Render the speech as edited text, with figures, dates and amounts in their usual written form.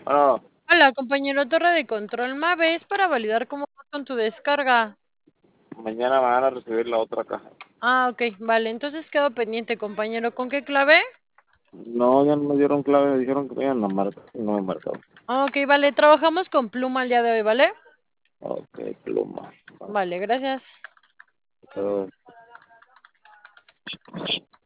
Bueno, Hola, compañero Torre de Control Maves para validar cómo vas con tu descarga. mañana van a recibir la otra caja. Ah, ok, vale. Entonces quedo pendiente, compañero. ¿Con qué clave? No, ya no me dieron clave, me dijeron que me iban a marcar y no me marcaron. Ah, ok, vale. Trabajamos con pluma el día de hoy, ¿vale? Ok, pluma. Vale, gracias. Pero